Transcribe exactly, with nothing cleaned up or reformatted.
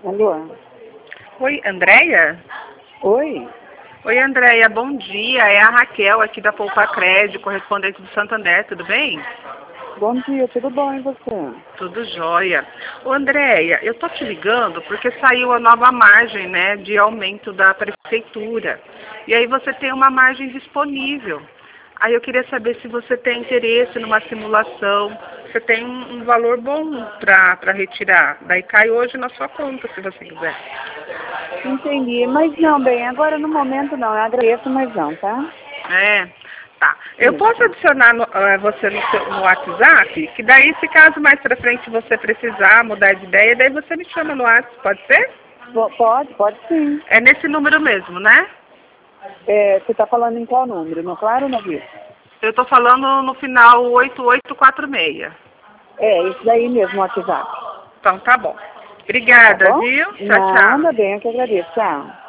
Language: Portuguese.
Alô? Oi, Andréia? Oi? Oi, Andréia, bom dia. É a Raquel aqui da Poupa Crédito, correspondente do Santander, tudo bem? Bom dia, tudo bom e você? Tudo jóia. Ô, Andréia, eu tô te ligando porque saiu a nova margem, né, de aumento da prefeitura. E aí você tem uma margem disponível. Aí eu queria saber se você tem interesse numa simulação. Você tem um, um valor bom para retirar. Daí cai hoje na sua conta, se você quiser. Entendi, mas não, bem, agora no momento não, eu agradeço, mas não, tá? É, tá. Eu posso Isso. adicionar no, eh, você no, seu, no WhatsApp, que daí se caso mais pra frente você precisar mudar de ideia, daí você me chama no WhatsApp, pode ser? Po- Pode, pode sim. É nesse número mesmo, né? É, você está falando em qual número? No claro ou no vivo? Eu tô falando no final oito oito quatro seis. É, isso daí mesmo, o WhatsApp. Então tá bom. Tá Obrigada, bom? viu? Tchau, Nada, tchau. bem, eu que agradeço. Tchau.